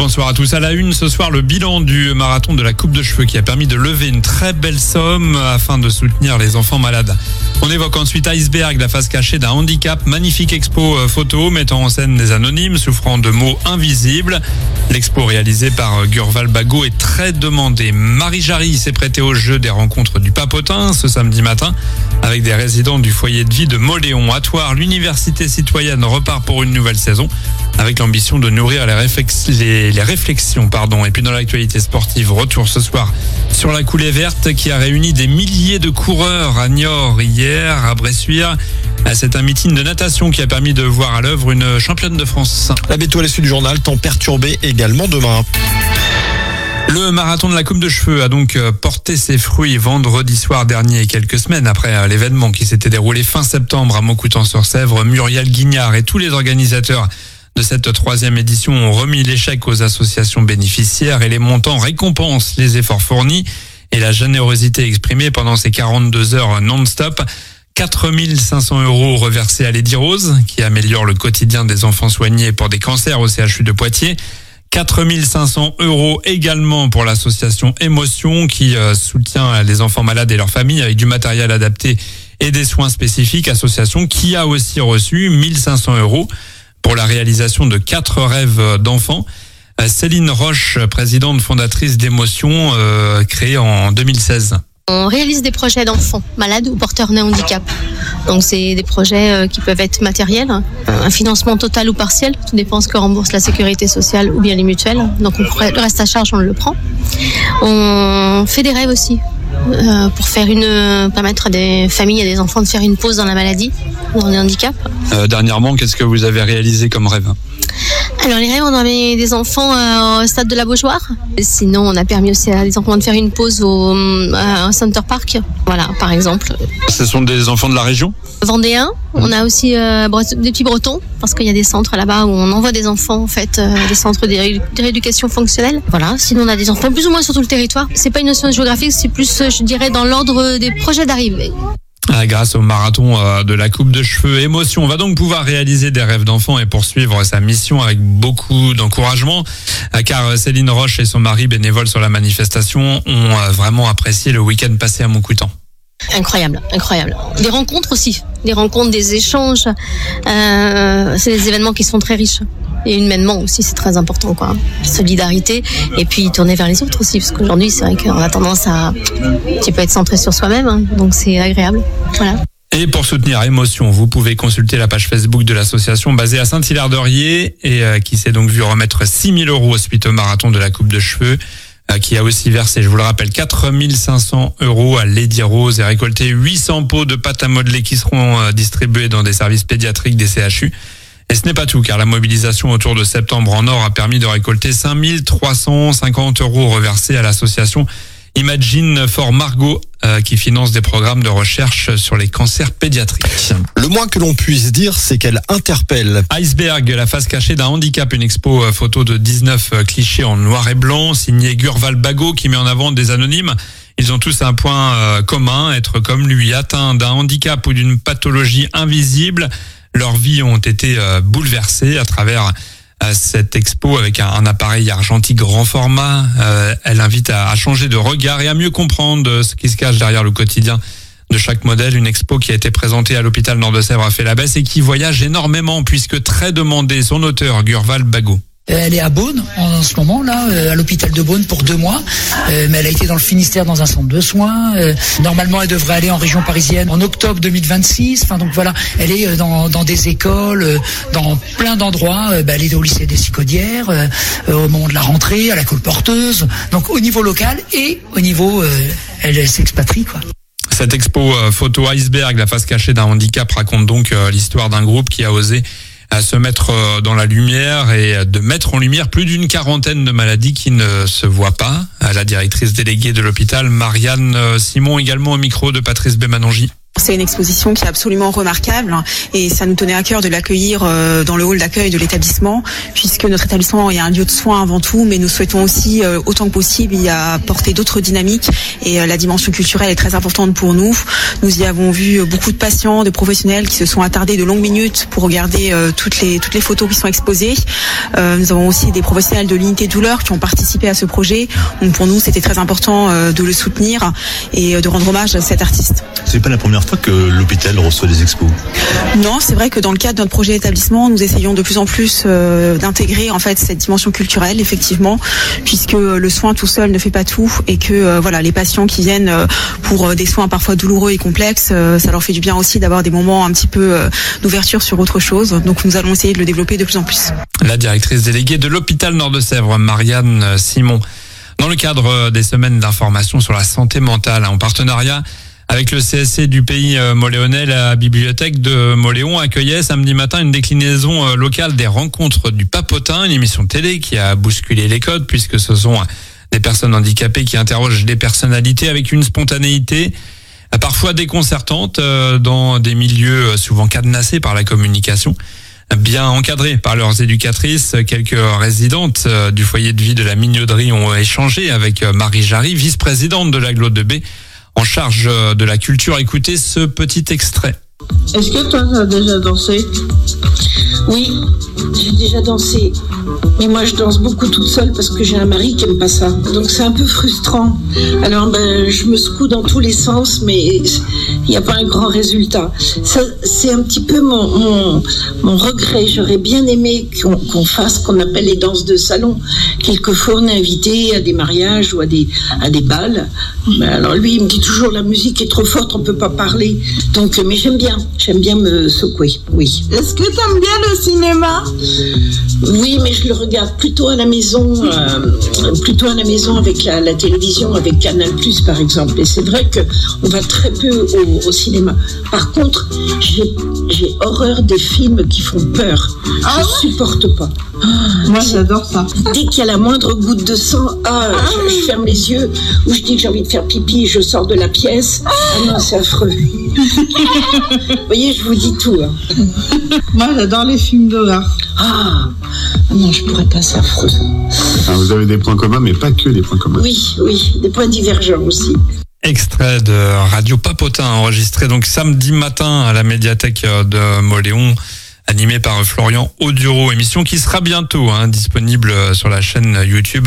bonsoir à tous. À la une, ce soir, le bilan du marathon de la coupe de cheveux qui a permis de lever une très belle somme afin de soutenir les enfants malades. On évoque ensuite Iceberg, la face cachée d'un handicap. Magnifique expo photo mettant en scène des anonymes souffrant de maux invisibles. L'expo réalisée par Gurval Bago est très demandée. Marie Jarry s'est prêtée au jeu des rencontres du Papotin ce samedi matin avec des résidents du foyer de vie de Moléon. À Thouars, l'université citoyenne repart pour une nouvelle saison avec l'ambition de nourrir les réflexions. Et puis dans l'actualité sportive, retour ce soir sur la coulée verte qui a réuni des milliers de coureurs à Niort hier, à Bressuire. C'est un meeting de natation qui a permis de voir à l'œuvre une championne de France. La météo à l'issue du journal, temps perturbé également demain. Le marathon de la coupe de cheveux a donc porté ses fruits vendredi soir dernier, quelques semaines après l'événement qui s'était déroulé fin septembre à Montcoutan-sur-Sèvre. Muriel Guignard et tous les organisateurs de cette troisième édition ont remis l'échec aux associations bénéficiaires et les montants récompensent les efforts fournis et la générosité exprimée pendant ces 42 heures non-stop. 4 500 € reversés à Lady Rose, qui améliore le quotidien des enfants soignés pour des cancers au CHU de Poitiers. 4 500 € également pour l'association Émotion, qui soutient les enfants malades et leurs familles avec du matériel adapté et des soins spécifiques. Association qui a aussi reçu 1 500 € pour la réalisation de 4 rêves d'enfants. Céline Roche, présidente fondatrice d'Émotion, créée en 2016. On réalise des projets d'enfants malades ou porteurs d'un handicap. Donc c'est des projets qui peuvent être matériels, un financement total ou partiel, tout dépend ce que rembourse la sécurité sociale ou bien les mutuelles. Donc le reste à charge, on le prend. On fait des rêves aussi pour permettre à des familles et à des enfants de faire une pause dans la maladie, dans le handicap. Dernièrement, qu'est-ce que vous avez réalisé comme rêve ? Alors les rêves, on avait des enfants au stade de la Beaujoire. Sinon, on a permis aussi à des enfants de faire une pause au Center Park. Voilà, par exemple. Ce sont des enfants de la région ? Vendéens. On a aussi des petits Bretons, parce qu'il y a des centres là-bas où on envoie des enfants, en fait, des centres de rééducation fonctionnelle. Voilà. Sinon, on a des enfants plus ou moins sur tout le territoire. C'est pas une notion géographique, c'est plus, je dirais, dans l'ordre des projets d'arrivée. Grâce au marathon de la coupe de cheveux Émotion, on va donc pouvoir réaliser des rêves d'enfants et poursuivre sa mission avec beaucoup d'encouragement, car Céline Roche et son mari bénévole sur la manifestation ont vraiment apprécié le week-end passé à Montcoutan. Incroyable. Des rencontres aussi, des échanges, c'est des événements qui sont très riches. Et humainement aussi, c'est très important, quoi. Solidarité, et puis tourner vers les autres aussi, parce qu'aujourd'hui, c'est vrai qu'on a tendance à un petit peu être centré sur soi-même, hein, donc c'est agréable. Voilà. Et pour soutenir Émotion, vous pouvez consulter la page Facebook de l'association basée à Saint-Hilaire-d'Orier et qui s'est donc vu remettre 6 000 € suite au marathon de la coupe de cheveux, qui a aussi versé, je vous le rappelle, 4 500 € à Lady Rose et récolté 800 pots de pâte à modeler qui seront distribués dans des services pédiatriques des CHU. Et ce n'est pas tout, car la mobilisation autour de Septembre en Or a permis de récolter 5 350 € reversés à l'association Imagine for Margot, qui finance des programmes de recherche sur les cancers pédiatriques. Le moins que l'on puisse dire, c'est qu'elle interpelle. Iceberg, la face cachée d'un handicap, une expo photo de 19 clichés en noir et blanc, signée Gurval Bago, qui met en avant des anonymes. Ils ont tous un point commun, être comme lui, atteint d'un handicap ou d'une pathologie invisible. Leurs vies ont été bouleversées à travers cette expo avec un appareil argentique grand format. Elle invite à changer de regard et à mieux comprendre ce qui se cache derrière le quotidien de chaque modèle. Une expo qui a été présentée à l'hôpital Nord-de-Sèvres à Fay-la-Besse et qui voyage énormément puisque très demandé. Son auteur, Gurval Bago. Elle est à Beaune en ce moment là, à l'hôpital de Beaune pour 2 mois, mais elle a été dans le Finistère dans un centre de soins. Normalement, elle devrait aller en région parisienne en octobre 2026. Enfin donc voilà, elle est dans des écoles, dans plein d'endroits. Elle est au lycée des Cicaudières, au moment de la rentrée, à la colporteuse. Donc au niveau local et au niveau, elle s'expatrie quoi. Cette expo photo Iceberg, la face cachée d'un handicap, raconte donc l'histoire d'un groupe qui a osé à se mettre dans la lumière et de mettre en lumière plus d'une quarantaine de maladies qui ne se voient pas. La directrice déléguée de l'hôpital, Marianne Simon, également au micro de Patrice Bémanongi. C'est une exposition qui est absolument remarquable et ça nous tenait à cœur de l'accueillir dans le hall d'accueil de l'établissement, puisque notre établissement est un lieu de soins avant tout, mais nous souhaitons aussi autant que possible y apporter d'autres dynamiques et la dimension culturelle est très importante pour nous. Nous y avons vu beaucoup de patients, de professionnels qui se sont attardés de longues minutes pour regarder toutes les photos qui sont exposées. Nous avons aussi des professionnels de l'unité douleur qui ont participé à ce projet. Donc pour nous, c'était très important de le soutenir et de rendre hommage à cet artiste. C'est pas la première fois que l'hôpital reçoit des expos. Non, c'est vrai que dans le cadre de notre projet d'établissement, nous essayons de plus en plus d'intégrer en fait cette dimension culturelle, effectivement, puisque le soin tout seul ne fait pas tout et que les patients qui viennent pour des soins parfois douloureux et complexes, ça leur fait du bien aussi d'avoir des moments un petit peu d'ouverture sur autre chose. Donc nous allons essayer de le développer de plus en plus. La directrice déléguée de l'hôpital Nord de Sèvres, Marianne Simon, dans le cadre des semaines d'information sur la santé mentale, en partenariat avec le CSC du pays moléonais, la bibliothèque de Mauléon accueillait samedi matin une déclinaison locale des rencontres du Papotin, une émission télé qui a bousculé les codes puisque ce sont des personnes handicapées qui interrogent des personnalités avec une spontanéité parfois déconcertante dans des milieux souvent cadenassés par la communication. Bien encadrés par leurs éducatrices, quelques résidentes du foyer de vie de la Mignauderie ont échangé avec Marie Jarry, vice-présidente de l'Agglo de B, en charge de la culture. Écoutez ce petit extrait. Est-ce que toi, tu as déjà dansé ? Oui, j'ai déjà dansé. Mais moi, je danse beaucoup toute seule parce que j'ai un mari qui aime pas ça. Donc, c'est un peu frustrant. Alors, je me secoue dans tous les sens, mais il n'y a pas un grand résultat. Ça, c'est un petit peu mon regret. J'aurais bien aimé qu'on fasse ce qu'on appelle les danses de salon. Quelquefois, on est invité à des mariages ou à des bals. Mais alors, lui, il me dit toujours la musique est trop forte, on peut pas parler. Donc, mais j'aime bien me secouer, oui. Est-ce que t'aimes bien le cinéma ? Oui, mais je le regarde plutôt à la maison, avec la télévision, avec Canal+, par exemple. Et c'est vrai qu'on va très peu au cinéma. Par contre, j'ai horreur des films qui font peur. Je supporte pas. Moi, j'adore ça. Dès qu'il y a la moindre goutte de sang, je ferme les yeux, ou je dis que j'ai envie de faire pipi, je sors de la pièce. Ah non, c'est affreux. Vous voyez, je vous dis tout. Hein. Moi, j'adore les films d'horreur. Ah non, je pourrais pas, c'est affreux. Enfin, vous avez des points communs, mais pas que des points communs. Oui, des points divergents aussi. Extrait de Radio Papotin enregistré donc samedi matin à la médiathèque de Mauléon, animé par Florian Audureau. Émission qui sera bientôt disponible sur la chaîne YouTube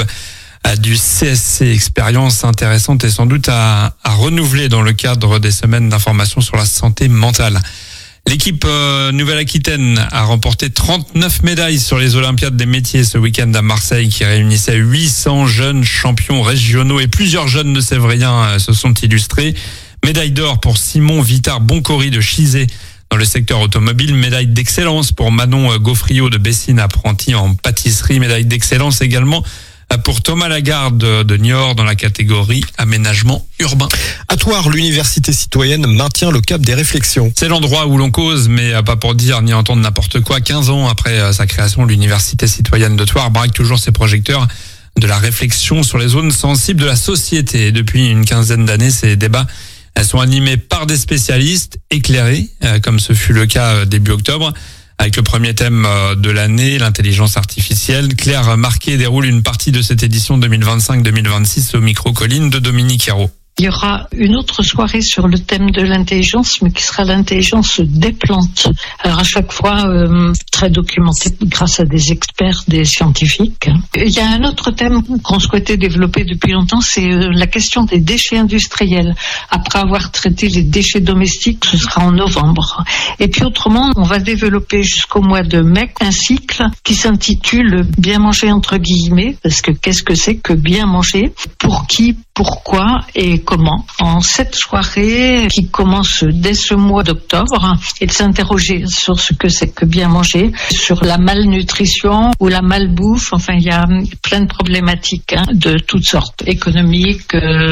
du CSC. Expérience intéressante et sans doute à renouveler dans le cadre des semaines d'information sur la santé mentale. L'équipe Nouvelle-Aquitaine a remporté 39 médailles sur les Olympiades des métiers ce week-end à Marseille, qui réunissait 800 jeunes champions régionaux et plusieurs jeunes de Sévriens se sont illustrés. Médaille d'or pour Simon Vittard-Boncory de Chizé dans le secteur automobile. Médaille d'excellence pour Manon Gaufriot de Bessines, apprenti en pâtisserie. Médaille d'excellence également pour Thomas Lagarde de Niort dans la catégorie aménagement urbain. À Thouars, l'université citoyenne maintient le cap des réflexions. C'est l'endroit où l'on cause, mais pas pour dire ni entendre n'importe quoi. 15 ans après sa création, l'université citoyenne de Thouars braque toujours ses projecteurs de la réflexion sur les zones sensibles de la société. Depuis une quinzaine d'années, ces débats sont animés par des spécialistes éclairés, comme ce fut le cas début octobre. Avec le premier thème de l'année, l'intelligence artificielle, Claire Marquet déroule une partie de cette édition 2025-2026 au micro-colline de Dominique Hérault. Il y aura une autre soirée sur le thème de l'intelligence, mais qui sera l'intelligence des plantes. Alors à chaque fois, très documentée grâce à des experts, des scientifiques. Il y a un autre thème qu'on souhaitait développer depuis longtemps, c'est la question des déchets industriels. Après avoir traité les déchets domestiques, ce sera en novembre. Et puis autrement, on va développer jusqu'au mois de mai un cycle qui s'intitule « Bien manger » entre guillemets, parce que qu'est-ce que c'est que bien manger ? Pour qui ? Pourquoi et comment. En cette soirée qui commence dès ce mois d'octobre, et de s'interroger sur ce que c'est que bien manger, sur la malnutrition ou la malbouffe. Enfin, il y a plein de problématiques de toutes sortes, économiques,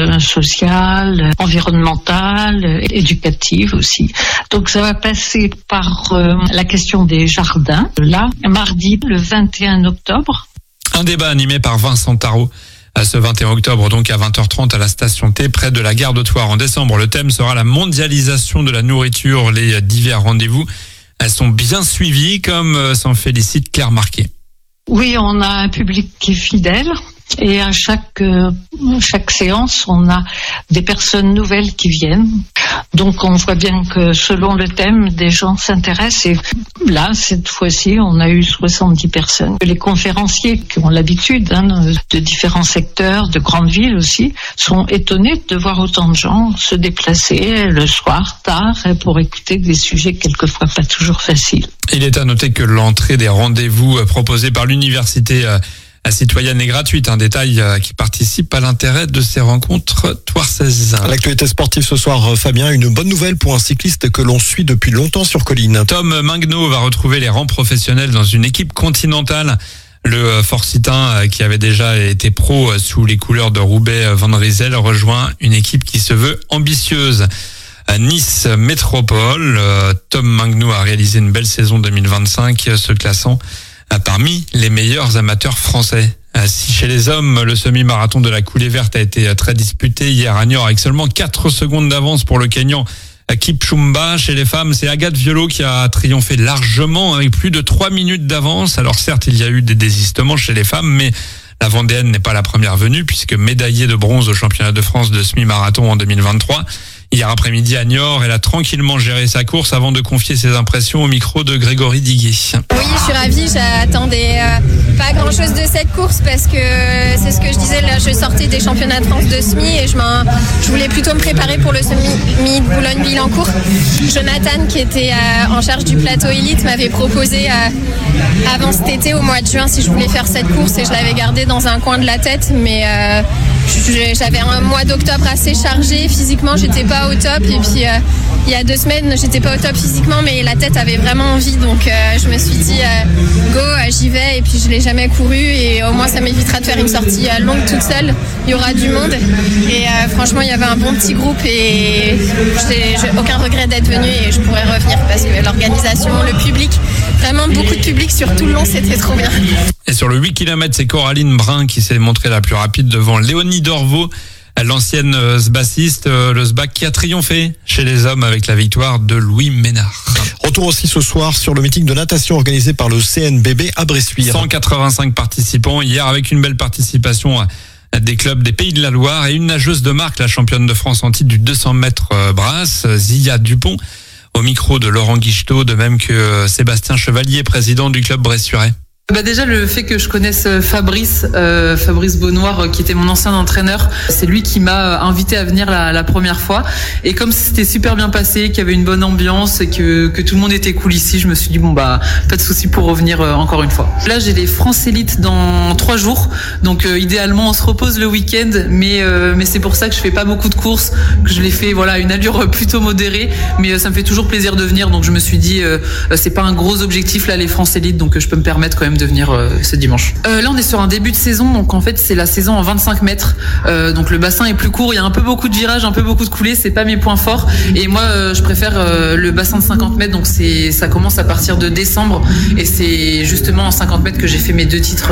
sociales, environnementales, éducatives aussi. Donc ça va passer par la question des jardins. Là, mardi, le 21 octobre. Un débat animé par Vincent Tarot Ce 21 octobre, donc à 20h30 à la station T, près de la gare de Thouars. En décembre, le thème sera la mondialisation de la nourriture. Les divers rendez-vous, elles sont bien suivies, comme s'en félicite Claire Marquet. Oui, on a un public qui est fidèle. Et à chaque séance, on a des personnes nouvelles qui viennent. Donc on voit bien que selon le thème, des gens s'intéressent. Et là, cette fois-ci, on a eu 70 personnes. Les conférenciers qui ont l'habitude de différents secteurs, de grandes villes aussi, sont étonnés de voir autant de gens se déplacer le soir, tard, pour écouter des sujets quelquefois pas toujours faciles. Il est à noter que l'entrée des rendez-vous proposés par l'université citoyenne est gratuite, un détail qui participe à l'intérêt de ces rencontres thouarsaises. L'actualité sportive ce soir, Fabien, une bonne nouvelle pour un cycliste que l'on suit depuis longtemps sur colline. Tom Mingnaud va retrouver les rangs professionnels dans une équipe continentale. Le Forcitain, qui avait déjà été pro sous les couleurs de Roubaix-Van Rysel, rejoint une équipe qui se veut ambitieuse. À Nice Métropole, Tom Mingnaud a réalisé une belle saison 2025, se classant parmi les meilleurs amateurs français. Si chez les hommes, le semi-marathon de la Coulée Verte a été très disputé hier à Niort avec seulement 4 secondes d'avance pour le Kényan Kipchumba. Chez les femmes, c'est Agathe Violot qui a triomphé largement avec plus de 3 minutes d'avance. Alors certes, il y a eu des désistements chez les femmes, mais la Vendéenne n'est pas la première venue puisque médaillée de bronze au championnat de France de semi-marathon en 2023. Hier après-midi à Niort, elle a tranquillement géré sa course avant de confier ses impressions au micro de Grégory Diguet. Oui, je suis ravie. J'attendais pas grand-chose de cette course parce que c'est ce que je disais. Là, je sortais des championnats de France de semi et je voulais plutôt me préparer pour le semi de Boulogne-Billancourt. Jonathan, qui était en charge du plateau élite, m'avait proposé avant cet été, au mois de juin, si je voulais faire cette course et je l'avais gardée dans un coin de la tête. Mais j'avais un mois d'octobre assez chargé. Physiquement, j'étais pas au top. Et puis, il y a 2 semaines, j'étais pas au top physiquement, mais la tête avait vraiment envie. Donc, je me suis dit, go, j'y vais. Et puis, je l'ai jamais couru. Et au moins, ça m'évitera de faire une sortie longue toute seule. Il y aura du monde. Et franchement, il y avait un bon petit groupe. Et j'ai aucun regret d'être venue. Et je pourrais revenir parce que l'organisation, le public, vraiment beaucoup de public sur tout le long, c'était trop bien. Et sur le 8 km, c'est Coraline Brun qui s'est montrée la plus rapide devant Léonie Dorvaux, l'ancienne sbassiste, le SBAC qui a triomphé chez les hommes avec la victoire de Louis Ménard. Retour aussi ce soir sur le meeting de natation organisé par le CNBB à Bressuire. 185 participants hier avec une belle participation des clubs des Pays de la Loire et une nageuse de marque, la championne de France en titre du 200 mètres brasse, Zia Dupont, au micro de Laurent Guichetot, de même que Sébastien Chevalier, président du club bressuirais. Déjà le fait que je connaisse Fabrice Beaunoir, qui était mon ancien entraîneur, c'est lui qui m'a invité à venir la première fois. Et comme c'était super bien passé, qu'il y avait une bonne ambiance et que tout le monde était cool ici, je me suis dit pas de souci pour revenir encore une fois. Là j'ai les France Élite dans 3 jours, donc idéalement on se repose le week-end, mais c'est pour ça que je fais pas beaucoup de courses, que je les fais une allure plutôt modérée, mais ça me fait toujours plaisir de venir, donc je me suis dit c'est pas un gros objectif là les France Élite, donc je peux me permettre quand même de venir ce dimanche. Là on est sur un début de saison, donc en fait c'est la saison en 25 mètres, donc le bassin est plus court, il y a un peu beaucoup de virages, un peu beaucoup de coulées, c'est pas mes points forts, et moi je préfère le bassin de 50 mètres, donc ça commence à partir de décembre, et c'est justement en 50 mètres que j'ai fait mes 2 titres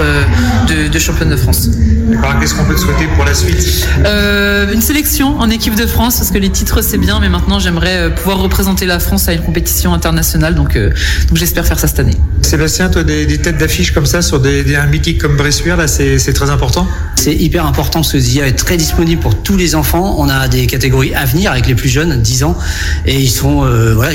de championne de France. D'accord, qu'est-ce qu'on peut te souhaiter pour la suite? Une sélection en équipe de France, parce que les titres c'est bien, mais maintenant j'aimerais pouvoir représenter la France à une compétition internationale, donc j'espère faire ça cette année. Sébastien, toi des têtes d'affiche comme ça sur un meeting comme Bressuire, là c'est très important? C'est hyper important parce que Zia est très disponible pour tous les enfants. On a des catégories à venir avec les plus jeunes, 10 ans, et ils sont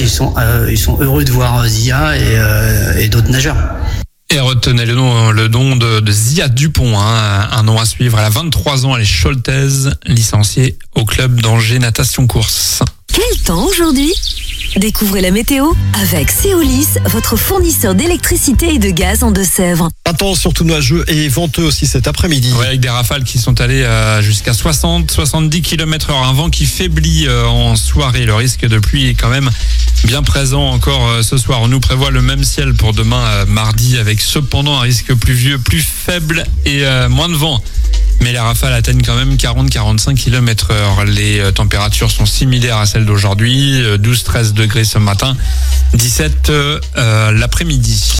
heureux de voir Zia et d'autres nageurs. Et retenez le nom de Zia Dupont, un nom à suivre. Elle a 23 ans, elle est choltaise, licenciée au club d'Angers Natation Course. Quel temps aujourd'hui ? Découvrez la météo avec Céolis, votre fournisseur d'électricité et de gaz en Deux-Sèvres. Un temps surtout nuageux et venteux aussi cet après-midi. Ouais, avec des rafales qui sont allées jusqu'à 60-70 km/h. Un vent qui faiblit en soirée. Le risque de pluie est quand même bien présent encore ce soir. On nous prévoit le même ciel pour demain mardi, avec cependant un risque pluvieux plus faible et moins de vent. Mais les rafales atteignent quand même 40-45 km/h. Les températures sont similaires à celles d'aujourd'hui. 12-13 degrés ce matin, 17 l'après-midi.